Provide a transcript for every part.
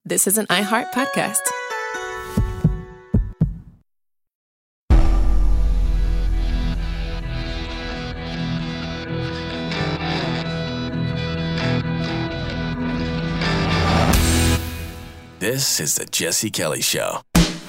This is an iHeart podcast. This is the Jesse Kelly Show.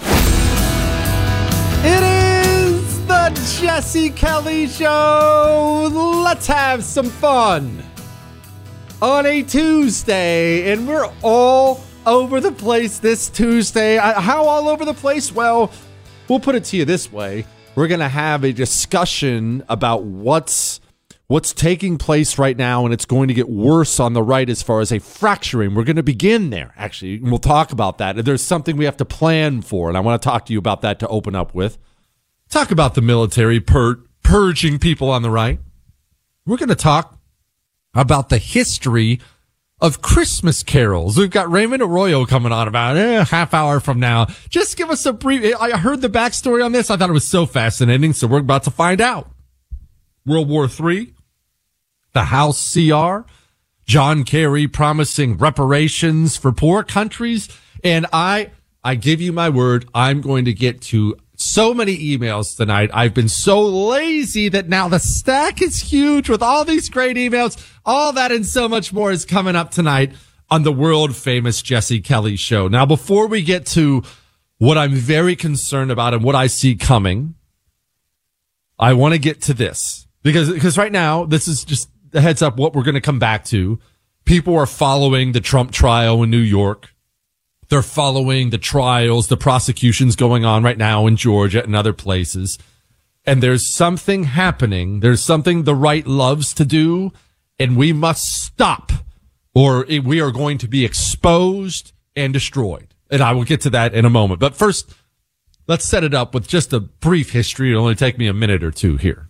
It is the Jesse Kelly Show. Let's have some fun on a Tuesday, and we're all over the place this Tuesday. How all over the place? Well, we'll put it to you this way. We're going to have a discussion about what's taking place right now, and it's going to get worse on the right as far as a fracturing. We're going to begin there, actually, and we'll talk about that. There's something we have to plan for, and I want to talk to you about that to open up with. Talk about the military purging people on the right. We're going to talk about the history of Christmas carols. We've got Raymond Arroyo coming on about a half hour from now. Just give us a brief. I heard the backstory on this. I thought it was so fascinating, so we're about to find out. World War III, the House CR, John Kerry promising reparations for poor countries, and I give you my word, I'm going to get to so many emails tonight. I've been so lazy that now the stack is huge with all these great emails. All that and so much more is coming up tonight on the world famous Jesse Kelly Show. Now, before we get to what I'm very concerned about and what I see coming, I want to get to this because right now, this is just a heads up what we're going to come back to. People are following the Trump trial in New York. They're following the trials, the prosecutions going on right now in Georgia and other places. And there's something happening. There's something the right loves to do, and we must stop, or we are going to be exposed and destroyed. And I will get to that in a moment. But first, let's set it up with just a brief history. It'll only take me a minute or two here.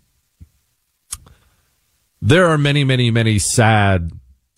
There are many, many, many sad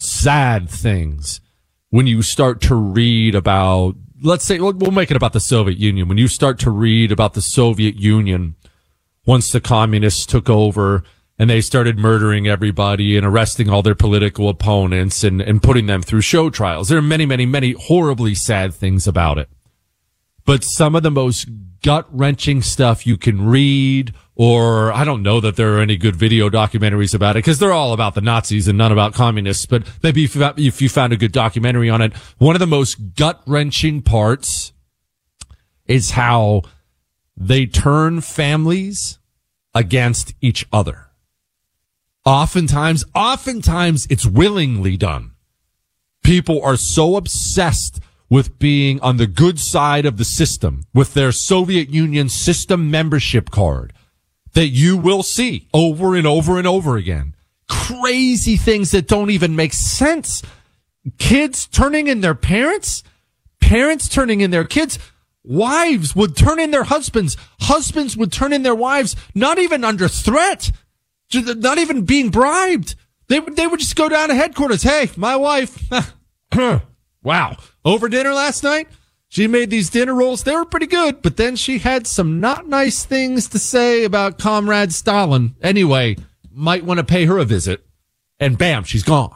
things when you start to read about, let's say, we'll make it about the Soviet Union. When you start to read about the Soviet Union, once the communists took over and they started murdering everybody and arresting all their political opponents and putting them through show trials. There are many, many, many horribly sad things about it. But some of the most gut-wrenching stuff you can read, or I don't know that there are any good video documentaries about it because they're all about the Nazis and none about communists, but maybe if you found a good documentary on it, one of the most gut-wrenching parts is how they turn families against each other. Oftentimes it's willingly done. People are so obsessed with being on the good side of the system, with their Soviet Union system membership card, that you will see over and over and over again crazy things that don't even make sense. Kids turning in their parents, parents turning in their kids, wives would turn in their husbands, husbands would turn in their wives, not even under threat, not even being bribed. They would just go down to headquarters. Hey, my wife, wow, over dinner last night, she made these dinner rolls. They were pretty good, but then she had some not nice things to say about Comrade Stalin. Anyway, might want to pay her a visit. And bam, she's gone.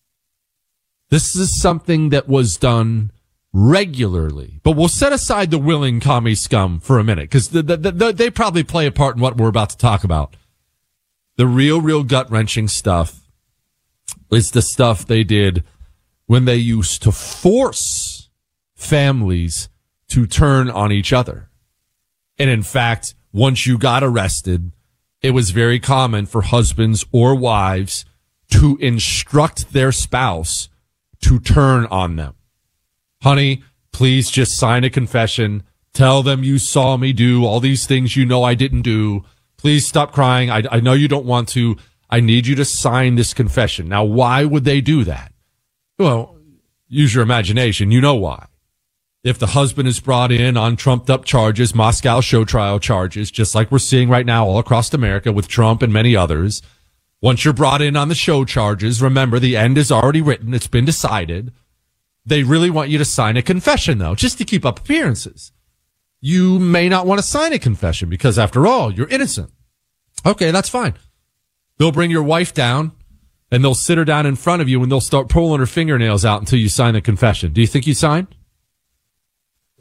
This is something that was done regularly. But we'll set aside the willing commie scum for a minute, because they probably play a part in what we're about to talk about. The real gut-wrenching stuff is the stuff they did when they used to force families to turn on each other. And in fact, once you got arrested, it was very common for husbands or wives to instruct their spouse to turn on them. Honey, please just sign a confession. Tell them you saw me do all these things you know I didn't do. Please stop crying. I know you don't want to. I need you to sign this confession. Now, why would they do that? Well, use your imagination. You know why. If the husband is brought in on trumped up charges, Moscow show trial charges, just like we're seeing right now all across America with Trump and many others, once you're brought in on the show charges, remember the end is already written. It's been decided. They really want you to sign a confession, though, just to keep up appearances. You may not want to sign a confession because, after all, you're innocent. Okay, that's fine. They'll bring your wife down, and they'll sit her down in front of you, and they'll start pulling her fingernails out until you sign the confession. Do you think you sign?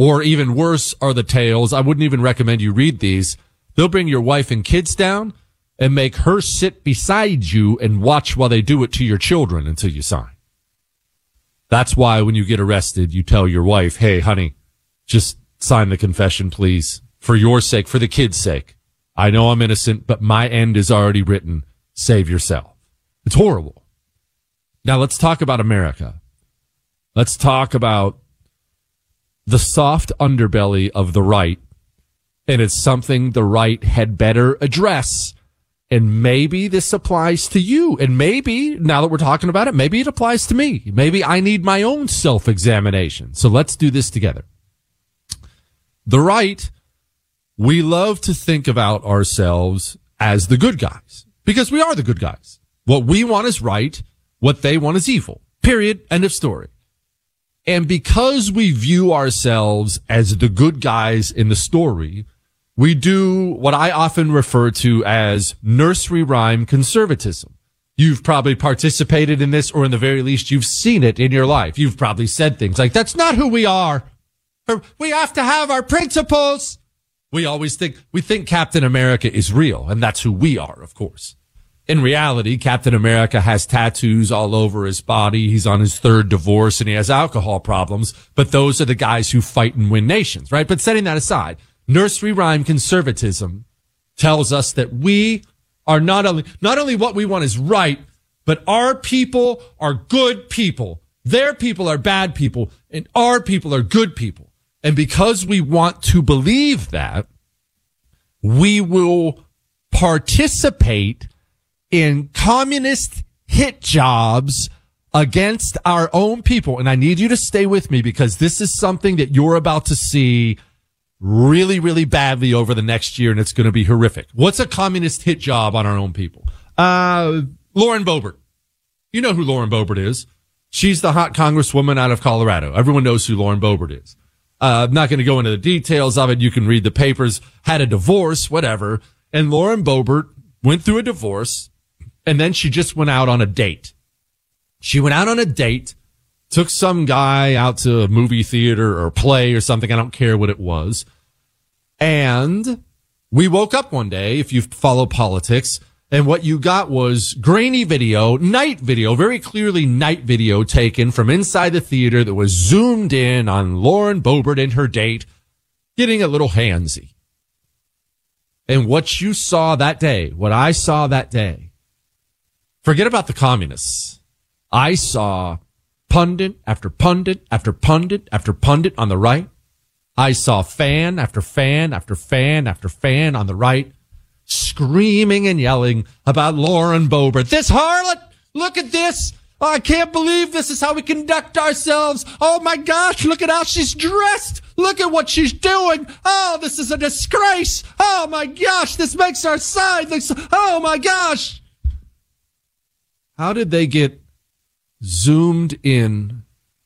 Or even worse are the tales. I wouldn't even recommend you read these. They'll bring your wife and kids down and make her sit beside you and watch while they do it to your children until you sign. That's why when you get arrested, you tell your wife, hey, honey, just sign the confession, please. For your sake, for the kids' sake. I know I'm innocent, but my end is already written. Save yourself. It's horrible. Now let's talk about America. Let's talk about the soft underbelly of the right. And it's something the right had better address. And maybe this applies to you. And maybe, now that we're talking about it, maybe it applies to me. Maybe I need my own self-examination. So let's do this together. The right, we love to think about ourselves as the good guys. Because we are the good guys. What we want is right. What they want is evil. Period. End of story. And because we view ourselves as the good guys in the story, we do what I often refer to as nursery rhyme conservatism. You've probably participated in this, or in the very least, you've seen it in your life. You've probably said things like, that's not who we are. Or, we have to have our principles. We think Captain America is real, and that's who we are, of course. In reality, Captain America has tattoos all over his body. He's on his third divorce and he has alcohol problems. But those are the guys who fight and win nations, right? But setting that aside, nursery rhyme conservatism tells us that we are not only what we want is right, but our people are good people. Their people are bad people and our people are good people. And because we want to believe that, we will participate in communist hit jobs against our own people. And I need you to stay with me because this is something that you're about to see really, really badly over the next year, and it's going to be horrific. What's a communist hit job on our own people? Lauren Boebert. You know who Lauren Boebert is. She's the hot congresswoman out of Colorado. Everyone knows who Lauren Boebert is. I'm not going to go into the details of it. You can read the papers. Had a divorce, whatever. And Lauren Boebert went through a divorce. And then she just went out on a date. She went out on a date, took some guy out to a movie theater or play or something. I don't care what it was. And we woke up one day, if you follow politics, and what you got was grainy video, night video, very clearly night video taken from inside the theater that was zoomed in on Lauren Boebert and her date getting a little handsy. And what you saw that day, what I saw that day, forget about the communists. I saw pundit after pundit after pundit after pundit on the right. I saw fan after fan after fan after fan on the right screaming and yelling about Lauren Boebert. This harlot! Look at this! Oh, I can't believe this is how we conduct ourselves. Oh my gosh, look at how she's dressed. Look at what she's doing. Oh, this is a disgrace. Oh my gosh, this makes our side look so, oh my gosh. How did they get zoomed in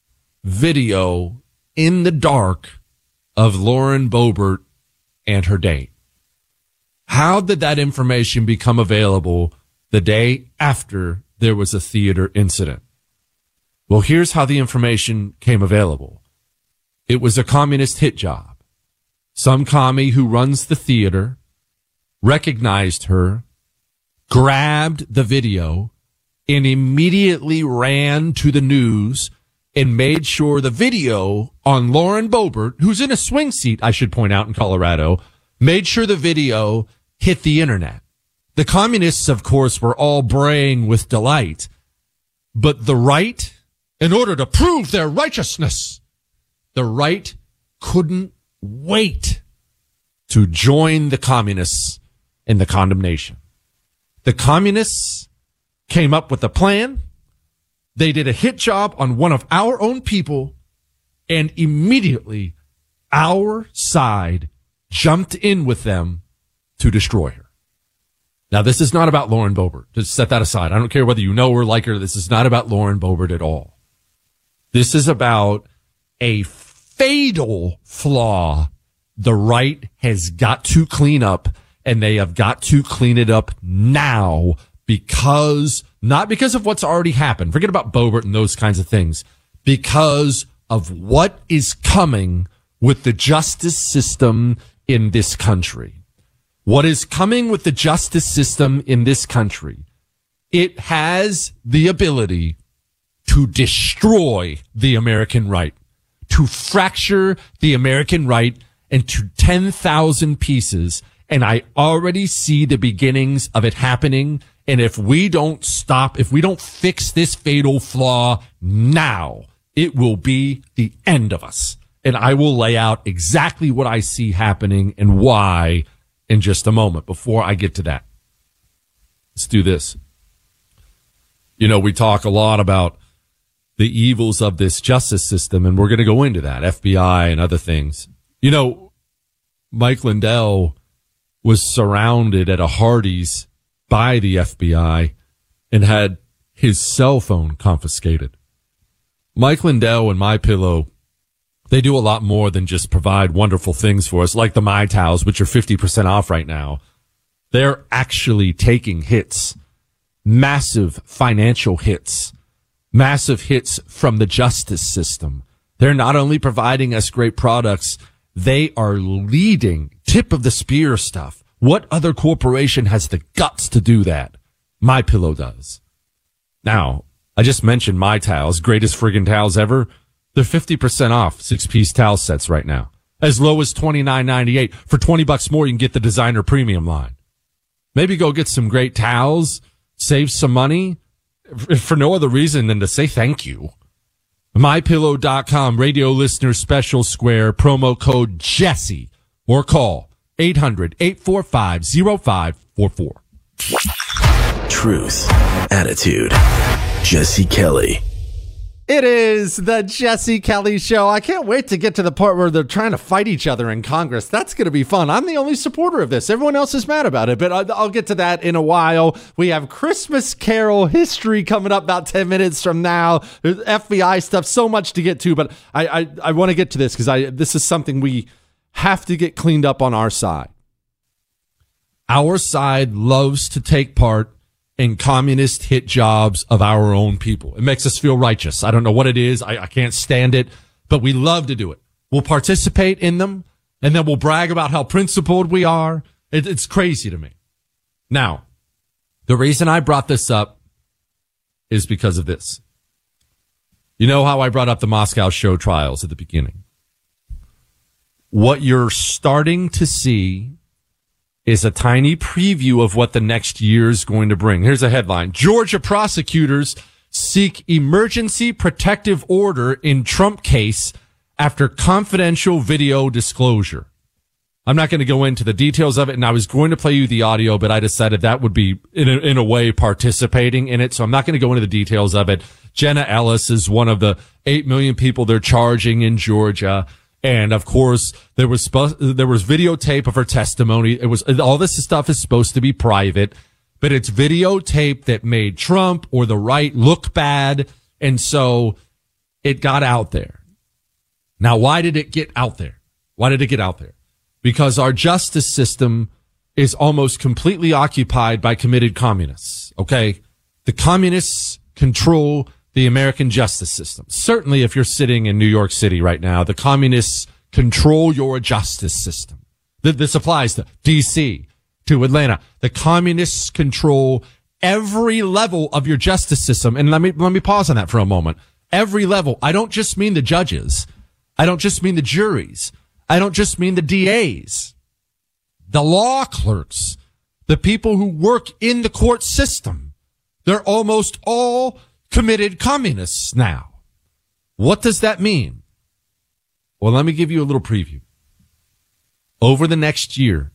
video in the dark of Lauren Boebert and her date? How did that information become available the day after there was a theater incident? Well, here's how the information came available. It was a communist hit job. Some commie who runs the theater recognized her, grabbed the video, and immediately ran to the news and made sure the video on Lauren Boebert, who's in a swing seat, I should point out, in Colorado, made sure the video hit the internet. The communists, of course, were all braying with delight. But the right, in order to prove their righteousness, the right couldn't wait to join the communists in the condemnation. The communists came up with a plan. They did a hit job on one of our own people, and immediately our side jumped in with them to destroy her. Now, this is not about Lauren Boebert. Just set that aside. I don't care whether you know her, like her. This is not about Lauren Boebert at all. This is about a fatal flaw the right has got to clean up, and they have got to clean it up now. Not because of what's already happened. Forget about Boebert and those kinds of things. Because of what is coming with the justice system in this country. What is coming with the justice system in this country? It has the ability to destroy the American right, to fracture the American right into 10,000 pieces. And I already see the beginnings of it happening. And if we don't stop, if we don't fix this fatal flaw now, it will be the end of us. And I will lay out exactly what I see happening and why in just a moment. Before I get to that, let's do this. You know, we talk a lot about the evils of this justice system, and we're going to go into that, FBI and other things. You know, Mike Lindell was surrounded at a Hardee's by the FBI and had his cell phone confiscated. Mike Lindell and MyPillow, they do a lot more than just provide wonderful things for us, like the My Towels, which are 50% off right now. They're actually taking hits, massive financial hits, massive hits from the justice system. They're not only providing us great products, they are leading tip of the spear stuff. What other corporation has the guts to do that? MyPillow does. Now, I just mentioned My Towels, greatest friggin' towels ever. They're 50% off 6-piece towel sets right now. As low as $29.98. For $20 more, you can get the designer premium line. Maybe go get some great towels, save some money, for no other reason than to say thank you. MyPillow.com, radio listener special square, promo code Jesse, or call 800-845-0544. Truth, attitude, Jesse Kelly. It is the Jesse Kelly Show. I can't wait to get to the part where they're trying to fight each other in Congress. That's going to be fun. I'm the only supporter of this. Everyone else is mad about it, but I'll get to that in a while. We have Christmas Carol history coming up about 10 minutes from now. There's FBI stuff, so much to get to, but I want to get to this because this is something we have to get cleaned up on our side. Our side loves to take part in communist hit jobs of our own people. It makes us feel righteous. I don't know what it is. I can't stand it, but we love to do it. We'll participate in them, and then we'll brag about how principled we are. It's crazy to me. Now, the reason I brought this up is because of this. You know how I brought up the Moscow show trials at the beginning? What you're starting to see is a tiny preview of what the next year is going to bring. Here's a headline. Georgia prosecutors seek emergency protective order in Trump case after confidential video disclosure. I'm not going to go into the details of it, and I was going to play you the audio, but I decided that would be, in a way, participating in it, so I'm not going to go into the details of it. Jenna Ellis is one of the 8 million people they're charging in Georgia. And of course, there was videotape of her testimony. It was, all this stuff is supposed to be private, but it's videotape that made Trump or the right look bad. And so it got out there. Now, why did it get out there? Why did it get out there? Because our justice system is almost completely occupied by committed communists. Okay. The communists control the American justice system. Certainly, if you're sitting in New York City right now, the communists control your justice system. This applies to D.C., to Atlanta. The communists control every level of your justice system. And let me pause on that for a moment. Every level. I don't just mean the judges. I don't just mean the juries. I don't just mean the DAs. The law clerks. The people who work in the court system. They're almost all committed communists now. What does that mean? Well, let me give you a little preview. Over the next year,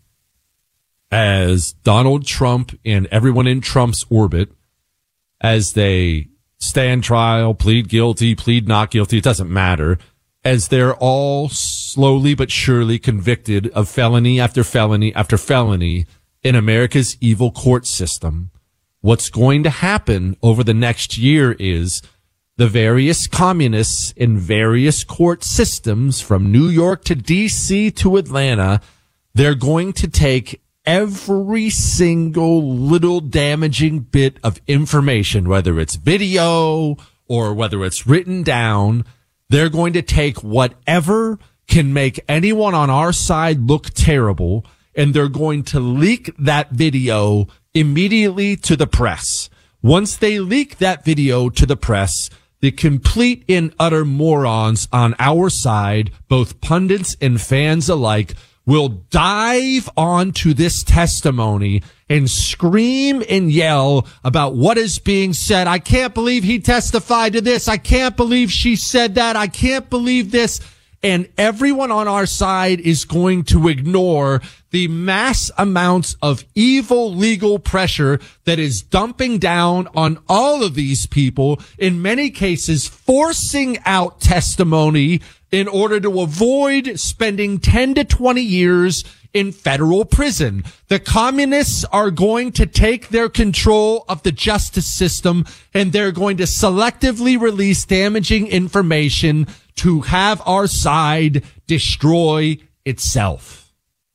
as Donald Trump and everyone in Trump's orbit, as they stand trial, plead guilty, plead not guilty, it doesn't matter, as they're all slowly but surely convicted of felony after felony after felony in America's evil court system, what's going to happen over the next year is the various communists in various court systems from New York to D.C. to Atlanta, they're going to take every single little damaging bit of information, whether it's video or whether it's written down. They're going to take whatever can make anyone on our side look terrible, and they're going to leak that video immediately to the press. Once they leak that video to the press, the complete and utter morons on our side, both pundits and fans alike, will dive onto this testimony and scream and yell about what is being said. I can't believe he testified to this. I can't believe she said that. I can't believe this. And everyone on our side is going to ignore the mass amounts of evil legal pressure that is dumping down on all of these people, in many cases forcing out testimony in order to avoid spending 10 to 20 years in federal prison. The communists are going to take their control of the justice system, and they're going to selectively release damaging information to have our side destroy itself.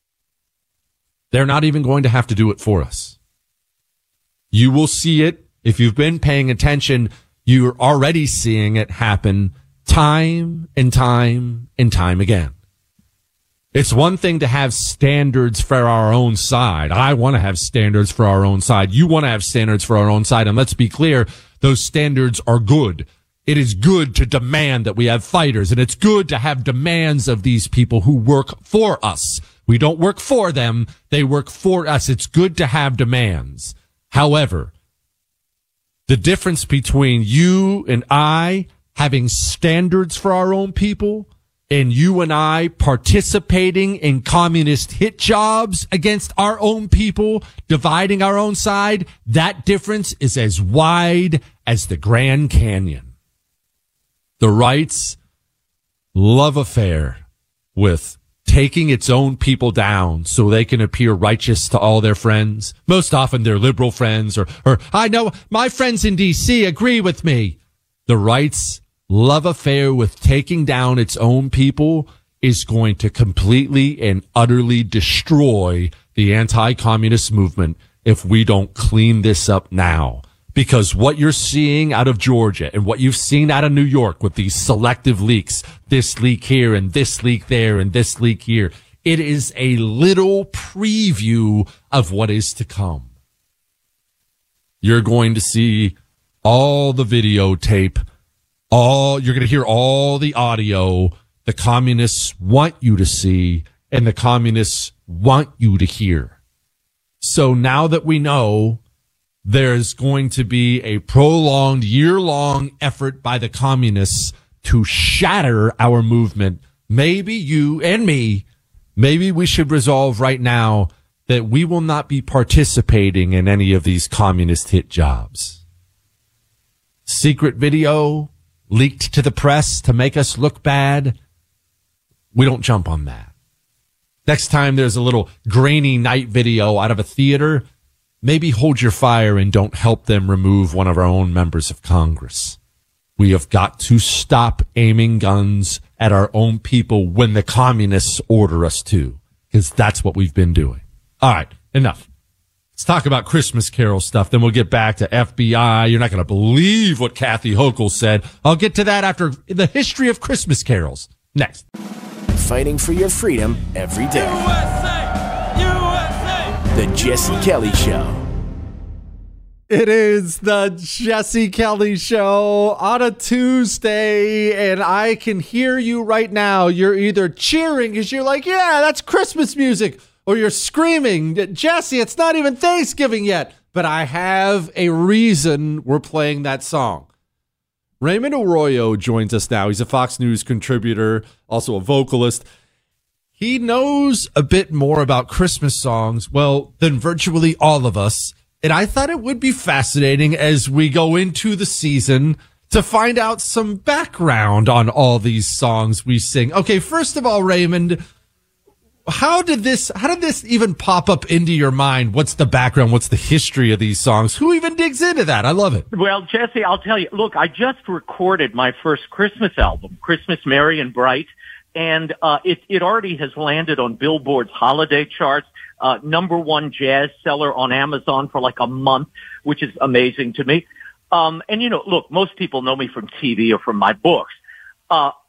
They're not even going to have to do it for us. You will see it. If you've been paying attention, you're already seeing it happen time and time and time again. It's one thing to have standards for our own side. I want to have standards for our own side. You want to have standards for our own side. And let's be clear, those standards are good. It is good to demand that we have fighters, and it's good to have demands of these people who work for us. We don't work for them. They work for us. It's good to have demands. However, the difference between you and I having standards for our own people and you and I participating in communist hit jobs against our own people, dividing our own side, that difference is as wide as the Grand Canyon. The right's love affair with taking its own people down so they can appear righteous to all their friends. Most often they're liberal friends or I know my friends in D.C. agree with me. The right's love affair with taking down its own people is going to completely and utterly destroy the anti-communist movement if we don't clean this up now. Because what you're seeing out of Georgia and what you've seen out of New York with these selective leaks, this leak here and this leak there and this leak here, it is a little preview of what is to come. You're going to see all the videotape, you're going to hear all the audio the communists want you to see and the communists want you to hear. So now that we know there's going to be a prolonged, year-long effort by the communists to shatter our movement, maybe you and me, maybe we should resolve right now that we will not be participating in any of these communist hit jobs. Secret video leaked to the press to make us look bad. We don't jump on that. Next time there's a little grainy night video out of a theater, maybe hold your fire and don't help them remove one of our own members of Congress. We have got to stop aiming guns at our own people when the communists order us to, because that's what we've been doing. All right, enough. Let's talk about Christmas Carol stuff. Then we'll get back to FBI. You're not going to believe what Kathy Hochul said. I'll get to that after the history of Christmas carols. Next. Fighting for your freedom every day. USA! USA! The Jesse Kelly Show. It is the Jesse Kelly Show on a Tuesday, and I can hear you right now. You're either cheering because you're like, yeah, that's Christmas music, or you're screaming, Jesse, it's not even Thanksgiving yet. But I have a reason we're playing that song. Raymond Arroyo joins us now. He's a Fox News contributor, also a vocalist. He knows a bit more about Christmas songs, well, than virtually all of us. And I thought it would be fascinating as we go into the season to find out some background on all these songs we sing. Okay, first of all, Raymond, how did this even pop up into your mind? What's the background? What's the history of these songs? Who even digs into that? I love it. Well, Jesse, I'll tell you, look, I just recorded my first Christmas album, Christmas Merry and Bright, and it already has landed on Billboard's holiday charts. #1 jazz seller on Amazon for like a month, which is amazing to me. And look, most people know me from TV or from my books.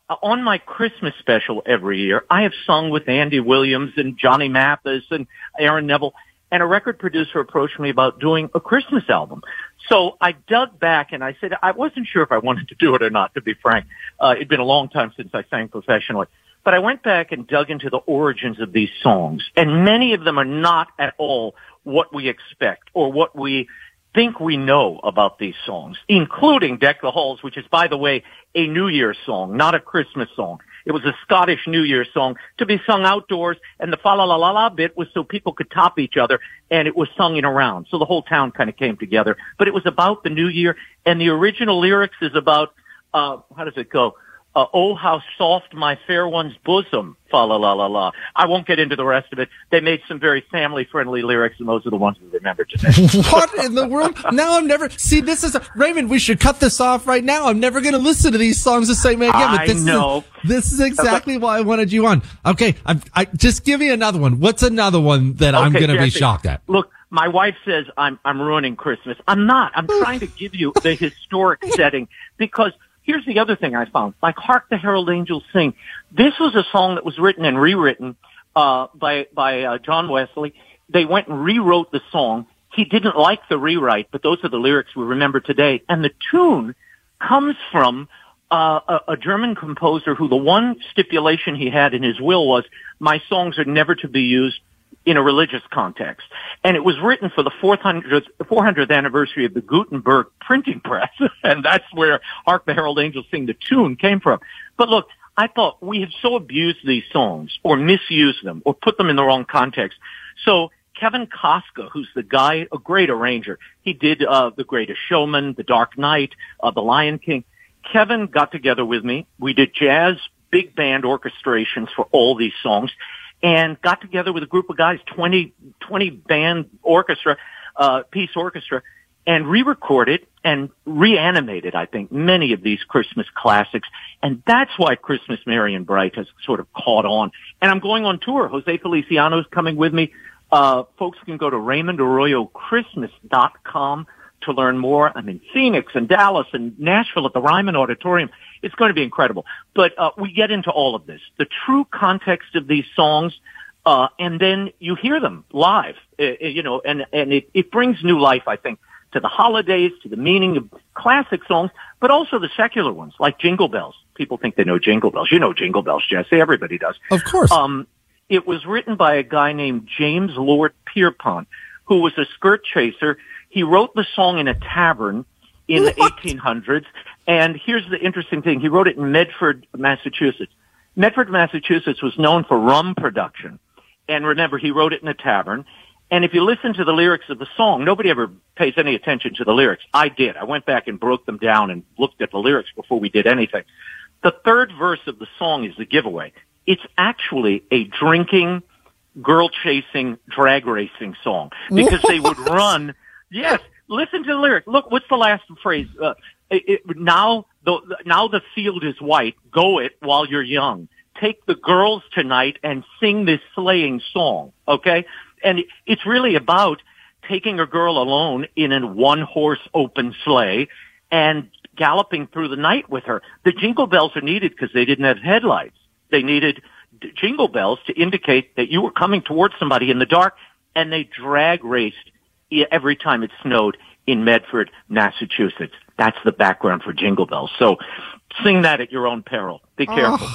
on my Christmas special every year, I have sung with Andy Williams and Johnny Mathis and Aaron Neville, and a record producer approached me about doing a Christmas album. So I dug back and I said, I wasn't sure if I wanted to do it or not, to be frank. It'd been a long time since I sang professionally. But I went back and dug into the origins of these songs, and many of them are not at all what we expect or what we think we know about these songs, including Deck the Halls, which is, by the way, a New Year's song, not a Christmas song. It was a Scottish New Year's song to be sung outdoors, and the fa-la-la-la-la bit was so people could top each other, and it was sung in a round. So the whole town kind of came together. But it was about the New Year, and the original lyrics is about, how does it go? Oh, how soft my fair one's bosom, fa-la-la-la-la. I won't get into the rest of it. They made some very family-friendly lyrics, and those are the ones we remember today. What in the world? Now I'm never... See, this is... Raymond, we should cut this off right now. I'm never going to listen to these songs the same way again. But this is exactly why I wanted you on. Okay, I just give me another one. What's another one that I'm going to be shocked at? Look, my wife says I'm ruining Christmas. I'm not. I'm trying to give you the historic setting because... Here's the other thing I found. Like Hark the Herald Angels Sing. This was a song that was written and rewritten by John Wesley. They went and rewrote the song. He didn't like the rewrite, but those are the lyrics we remember today. And the tune comes from a German composer who the one stipulation he had in his will was, my songs are never to be used in a religious context. And it was written for the 400th anniversary of the Gutenberg printing press. And that's where Hark the Herald Angels Sing, the tune, came from. But look, I thought we have so abused these songs or misused them or put them in the wrong context. So Kevin Costco, who's the guy, a great arranger, he did The Greatest Showman, The Dark Knight, The Lion King. Kevin got together with me. We did jazz big band orchestrations for all these songs, and got together with a group of guys, 20 band orchestra, piece orchestra, and re-recorded and reanimated, I think, many of these Christmas classics. And that's why Christmas Merry and Bright has sort of caught on. And I'm going on tour. Jose Feliciano is coming with me. Folks can go to RaymondArroyoChristmas.com to learn more. I'm in Phoenix and Dallas and Nashville at the Ryman Auditorium. It's going to be incredible. But we get into all of this, the true context of these songs, and then you hear them live, and it brings new life, I think, to the holidays, to the meaning of classic songs, but also the secular ones, like Jingle Bells. People think they know Jingle Bells. You know Jingle Bells, Jesse. Everybody does. Of course. It was written by a guy named James Lord Pierpont, who was a skirt chaser. He wrote the song in a tavern in the 1800s. And here's the interesting thing. He wrote it in Medford, Massachusetts. Medford, Massachusetts was known for rum production. And remember, he wrote it in a tavern. And if you listen to the lyrics of the song, nobody ever pays any attention to the lyrics. I did. I went back and broke them down and looked at the lyrics before we did anything. The third verse of the song is the giveaway. It's actually a drinking, girl-chasing, drag racing song because they would run. Yes, listen to the lyrics. Look, what's the last phrase? Now the field is white. Go it while you're young. Take the girls tonight and sing this sleighing song, okay? And it's really about taking a girl alone in a one-horse open sleigh and galloping through the night with her. The jingle bells are needed because they didn't have headlights. They needed jingle bells to indicate that you were coming towards somebody in the dark, and they drag raced every time it snowed in Medford, Massachusetts. That's the background for Jingle Bells. So sing that at your own peril. Be careful.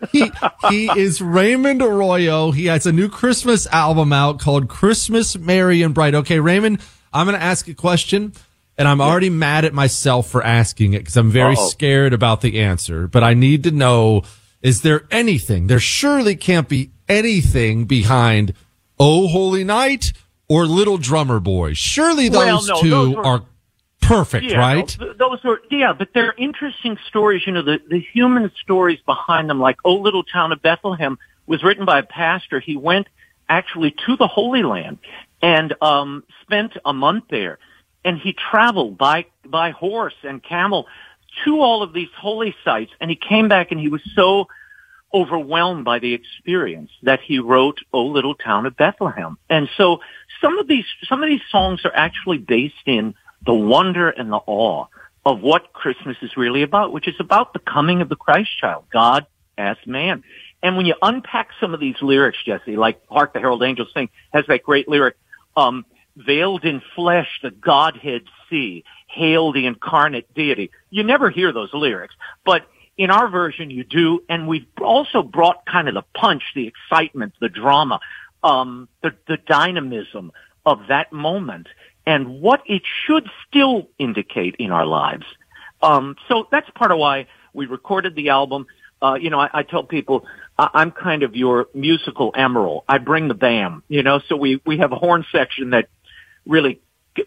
He is Raymond Arroyo. He has a new Christmas album out called Christmas Merry and Bright. Okay, Raymond, I'm going to ask a question, and I'm already mad at myself for asking it because I'm very scared about the answer. But I need to know, is there anything, there surely can't be anything behind Oh Holy Night or Little Drummer Boy? Surely those two are perfect, right? Those are, but they're interesting stories. You know, the human stories behind them, like Oh Little Town of Bethlehem was written by a pastor. He went actually to the Holy Land and spent a month there. And he traveled by horse and camel to all of these holy sites. And he came back and he was so overwhelmed by the experience that he wrote Oh Little Town of Bethlehem. And so some of these songs are actually based in the wonder and the awe of what Christmas is really about, which is about the coming of the Christ child, God as man. And when you unpack some of these lyrics, Jesse, like Hark the Herald Angels Sing has that great lyric, veiled in flesh, the Godhead see, hail the incarnate deity. You never hear those lyrics, but in our version you do, and we've also brought kind of the punch, the excitement, the drama, the dynamism of that moment and what it should still indicate in our lives. So that's part of why we recorded the album. I tell people I'm kind of your musical emerald. I bring the bam, so we have a horn section that really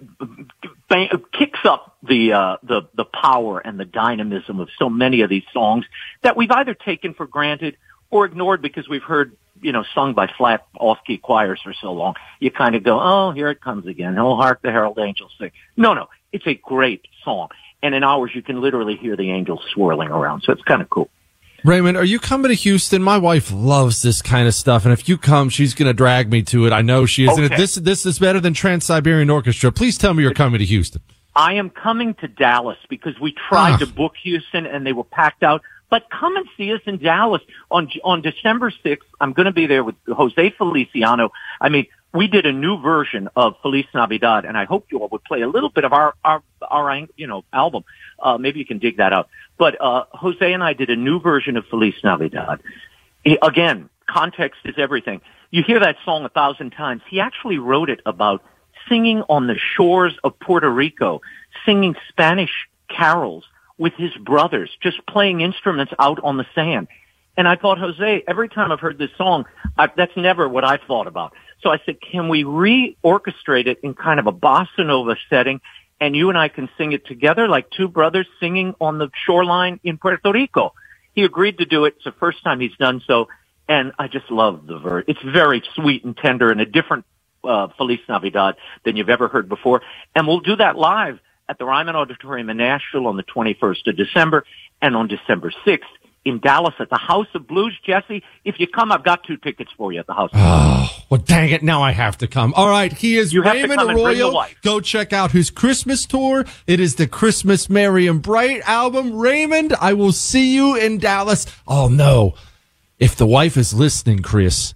kicks up the power and the dynamism of so many of these songs that we've either taken for granted or ignored because we've heard, sung by flat off-key choirs for so long. You kind of go, oh, here it comes again. Oh, Hark the Herald Angels Sing. No, it's a great song. And in hours, you can literally hear the angels swirling around. So it's kind of cool. Raymond, are you coming to Houston? My wife loves this kind of stuff, and if you come, she's going to drag me to it. I know she is. Okay. And this is better than Trans-Siberian Orchestra. Please tell me you're coming to Houston. I am coming to Dallas because we tried to book Houston, and they were packed out. But come and see us in Dallas on December 6th. I'm going to be there with Jose Feliciano. I mean, we did a new version of Feliz Navidad, and I hope you all would play a little bit of our album. Maybe you can dig that out. But Jose and I did a new version of Feliz Navidad. Again, context is everything. You hear that song 1,000 times. He actually wrote it about singing on the shores of Puerto Rico, singing Spanish carols with his brothers, just playing instruments out on the sand. And I thought, Jose, every time I've heard this song, that's never what I thought about. So I said, can we re-orchestrate it in kind of a bossa nova setting, and you and I can sing it together like two brothers singing on the shoreline in Puerto Rico? He agreed to do it. It's the first time he's done so, and I just love the verse. It's very sweet and tender and a different Feliz Navidad than you've ever heard before. And we'll do that live at the Ryman Auditorium in Nashville on the 21st of December, and on December 6th in Dallas at the House of Blues. Jesse, if you come, I've got 2 tickets for you at the House of Blues. Oh, well, dang it. Now I have to come. All right. He is Raymond Arroyo. Go check out his Christmas tour. It is the Christmas Merry and Bright album. Raymond, I will see you in Dallas. Oh, no. If the wife is listening, Chris,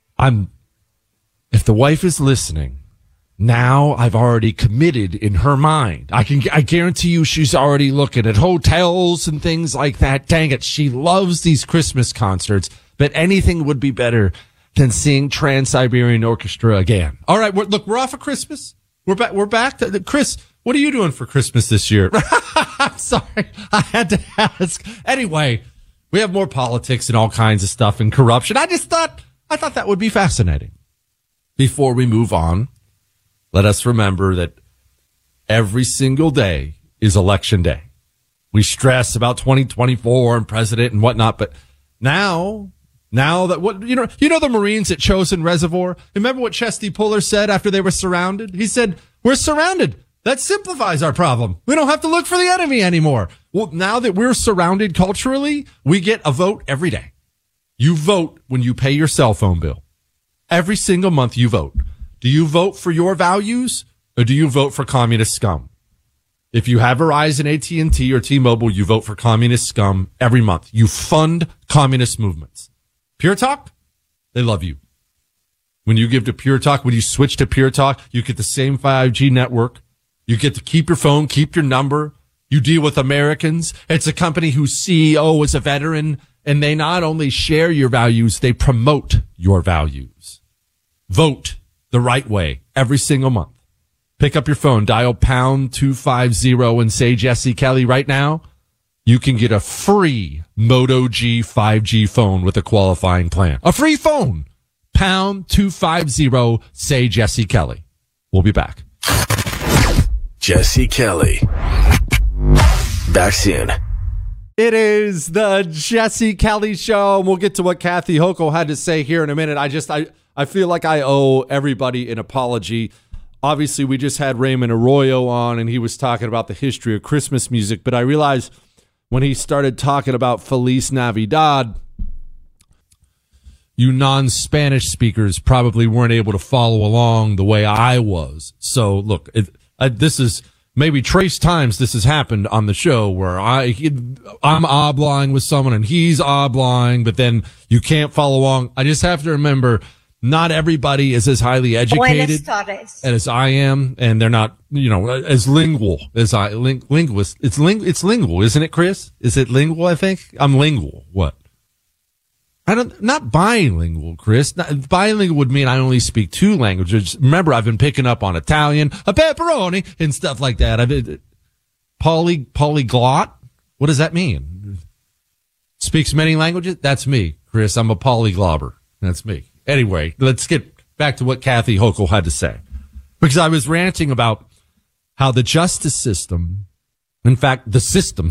if the wife is listening, now I've already committed in her mind. I guarantee you she's already looking at hotels and things like that. Dang it. She loves these Christmas concerts, but anything would be better than seeing Trans-Siberian Orchestra again. All right. We're off of Christmas. We're back. Chris, what are you doing for Christmas this year? I'm sorry. I had to ask. Anyway, we have more politics and all kinds of stuff and corruption. I thought that would be fascinating. Before we move on, let us remember that every single day is election day. We stress about 2024 and president and whatnot, but now that the Marines at Chosin Reservoir, remember what Chesty Puller said after they were surrounded? He said, we're surrounded. That simplifies our problem. We don't have to look for the enemy anymore. Well, now that we're surrounded culturally, we get a vote every day. You vote when you pay your cell phone bill. Every single month you vote. Do you vote for your values or do you vote for communist scum? If you have Verizon, AT&T, or T-Mobile, you vote for communist scum every month. You fund communist movements. Pure Talk, they love you. When you give to Pure Talk, when you switch to Pure Talk, you get the same 5G network. You get to keep your phone, keep your number. You deal with Americans. It's a company whose CEO is a veteran, and they not only share your values, they promote your values. Vote the right way every single month. Pick up your phone, dial pound 250 and say Jesse Kelly right now. You can get a free Moto G 5G phone with a qualifying plan. A free phone. Pound 250, say Jesse Kelly. We'll be back. Jesse Kelly. Back soon. It is the Jesse Kelly Show, and we'll get to what Kathy Hochul had to say here in a minute. I feel like I owe everybody an apology. Obviously, we just had Raymond Arroyo on, and he was talking about the history of Christmas music, but I realized when he started talking about Feliz Navidad, you non-Spanish speakers probably weren't able to follow along the way I was. So, look, this is maybe trace times this has happened on the show where I'm oblying with someone and he's oblying, but then you can't follow along. I just have to remember not everybody is as highly educated as I am, and they're not, as lingual as I, linguist. It's lingual, isn't it, Chris? Is it lingual, I think? I'm lingual. What? Not bilingual, Chris. Bilingual would mean I only speak 2 languages. Remember, I've been picking up on Italian, a pepperoni, and stuff like that. Polyglot? What does that mean? Speaks many languages? That's me, Chris. I'm a polyglobber. That's me. Anyway, let's get back to what Kathy Hochul had to say. Because I was ranting about how the justice system, in fact, the system,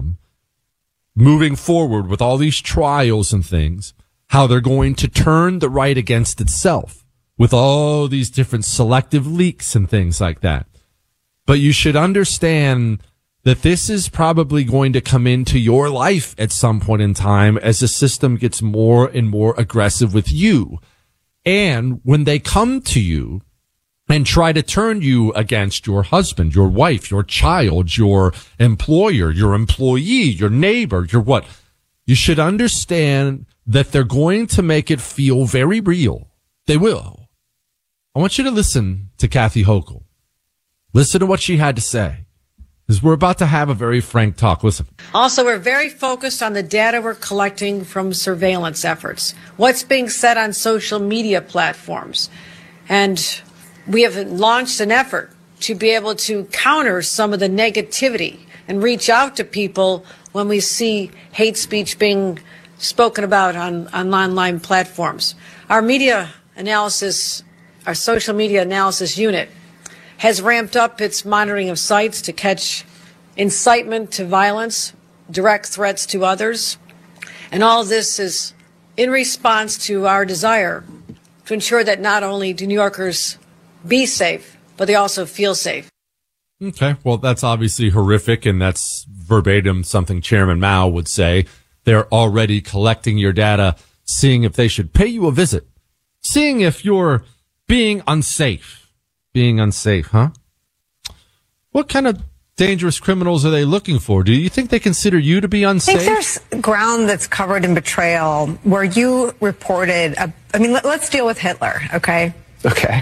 moving forward with all these trials and things, how they're going to turn the right against itself with all these different selective leaks and things like that. But you should understand that this is probably going to come into your life at some point in time as the system gets more and more aggressive with you. And when they come to you and try to turn you against your husband, your wife, your child, your employer, your employee, your neighbor, your what, you should understand that they're going to make it feel very real. They will. I want you to listen to Kathy Hochul. Listen to what she had to say. Because we're about to have a very frank talk. Listen. Also, we're very focused on the data we're collecting from surveillance efforts, what's being said on social media platforms. And we have launched an effort to be able to counter some of the negativity and reach out to people when we see hate speech being spoken about on online platforms. Our media analysis, our social media analysis unit has ramped up its monitoring of sites to catch incitement to violence, direct threats to others. And all of this is in response to our desire to ensure that not only do New Yorkers be safe, but they also feel safe. Okay, well, that's obviously horrific, and that's verbatim something Chairman Mao would say. They're already collecting your data, seeing if they should pay you a visit, seeing if you're being unsafe. Being unsafe, huh? What kind of dangerous criminals are they looking for? Do you think they consider you to be unsafe? I think there's ground that's covered in betrayal where you reported, let's deal with Hitler, okay? Okay.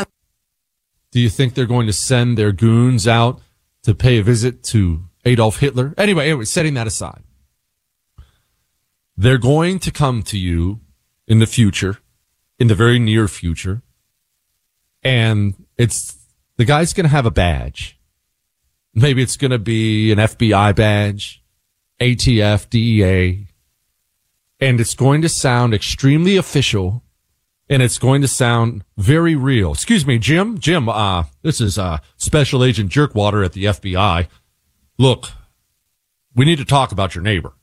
Do you think they're going to send their goons out to pay a visit to Adolf Hitler? Anyway, setting that aside. They're going to come to you in the future, in the very near future, and the guy's going to have a badge. Maybe it's going to be an FBI badge, ATF, DEA, and it's going to sound extremely official, and it's going to sound very real. Excuse me, Jim, this is Special Agent Jerkwater at the FBI. Look, we need to talk about your neighbor.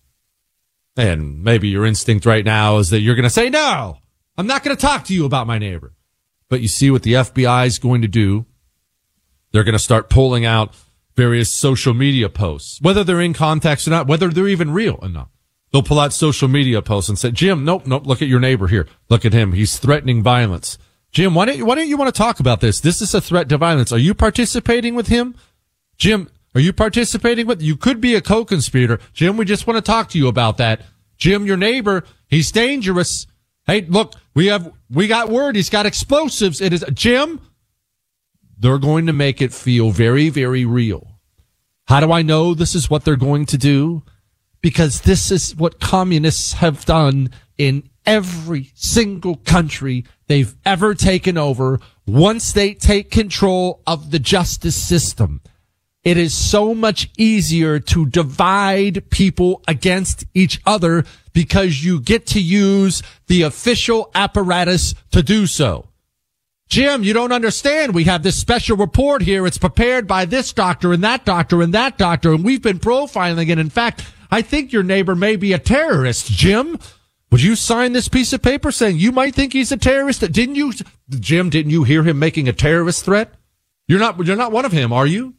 And maybe your instinct right now is that you're going to say, no, I'm not going to talk to you about my neighbor. But you see what the FBI is going to do? They're going to start pulling out various social media posts, whether they're in context or not, whether they're even real or not. They'll pull out social media posts and say, Jim, nope, look at your neighbor here. Look at him. He's threatening violence. Jim, why don't you want to talk about this? This is a threat to violence. Are you participating with him? Jim, are you participating with? You could be a co-conspirator. Jim, we just want to talk to you about that. Jim, your neighbor, he's dangerous. Hey, look, we got word. He's got explosives. It is Jim. They're going to make it feel very, very real. How do I know this is what they're going to do? Because this is what communists have done in every single country they've ever taken over. Once they take control of the justice system, it is so much easier to divide people against each other because you get to use the official apparatus to do so. Jim, you don't understand. We have this special report here. It's prepared by this doctor and that doctor and that doctor, and we've been profiling it. In fact, I think your neighbor may be a terrorist. Jim, would you sign this piece of paper saying you might think he's a terrorist? Didn't you hear him making a terrorist threat? You're not one of him, are you?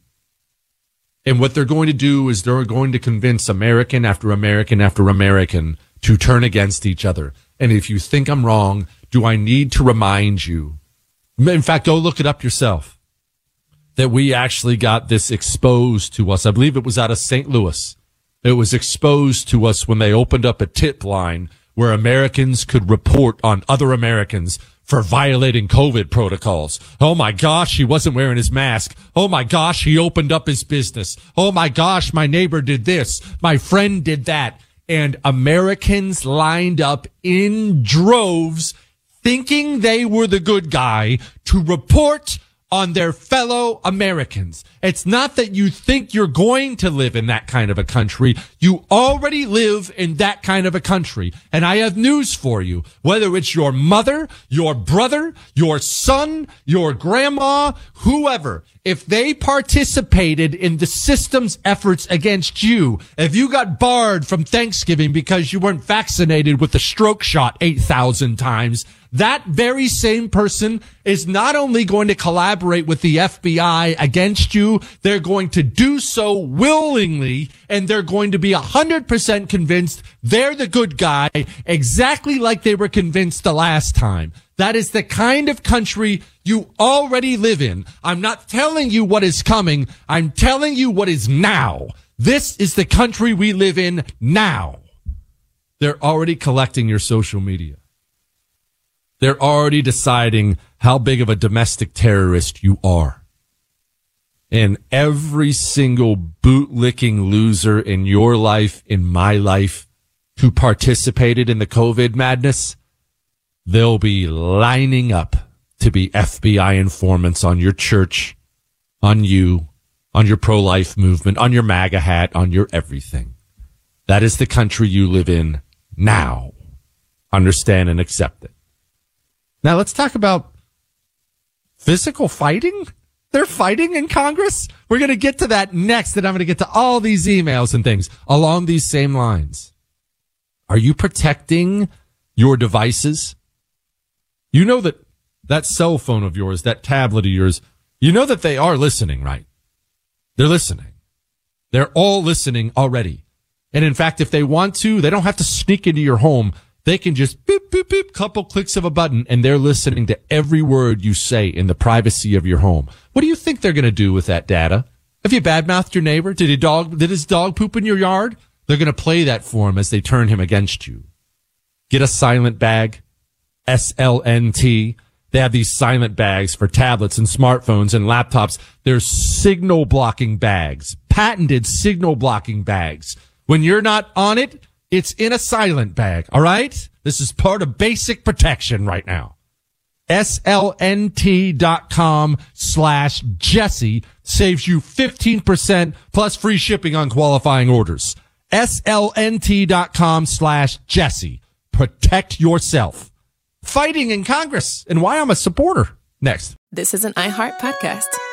And what they're going to do is they're going to convince American after American after American to turn against each other. And if you think I'm wrong, do I need to remind you? In fact, go look it up yourself. that we actually got this exposed to us. I believe it was out of St. Louis. It was exposed to us when they opened up a tip line where Americans could report on other Americans for violating COVID protocols. Oh my gosh, he wasn't wearing his mask. Oh my gosh, he opened up his business. Oh my gosh, my neighbor did this. My friend did that. And Americans lined up in droves thinking they were the good guy to report on their fellow Americans. It's not that you think you're going to live in that kind of a country. You already live in that kind of a country. And I have news for you. Whether it's your mother, your brother, your son, your grandma, whoever, if they participated in the system's efforts against you, if you got barred from Thanksgiving because you weren't vaccinated with the stroke shot 8,000 times, that very same person is not only going to collaborate with the FBI against you, they're going to do so willingly, and they're going to be 100% convinced they're the good guy, exactly like they were convinced the last time. That is the kind of country you already live in. I'm not telling you what is coming. I'm telling you what is now. This is the country we live in now. They're already collecting your social media. They're already deciding how big of a domestic terrorist you are. And every single bootlicking loser in your life, in my life, who participated in the COVID madness, they'll be lining up to be FBI informants on your church, on you, on your pro-life movement, on your MAGA hat, on your everything. That is the country you live in now. Understand and accept it. Now let's talk about physical fighting. They're fighting in Congress. We're going to get to that next, and I'm going to get to all these emails and things along these same lines. Are you protecting your devices? You know that cell phone of yours, that tablet of yours, you know that they are listening, right? They're listening. They're all listening already. And in fact, if they want to, they don't have to sneak into your home. They can just beep, beep, beep, couple clicks of a button, and they're listening to every word you say in the privacy of your home. What do you think they're going to do with that data? Have you badmouthed your neighbor? Did his dog poop in your yard? They're going to play that for him as they turn him against you. Get a silent bag, SLNT. They have these silent bags for tablets and smartphones and laptops. They're signal blocking bags, patented signal blocking bags. When you're not on it, it's in a silent bag, all right? This is part of basic protection right now. SLNT.com/Jesse saves you 15% plus free shipping on qualifying orders. SLNT.com/Jesse. Protect yourself. Fighting in Congress and why I'm a supporter. Next. This is an iHeart podcast.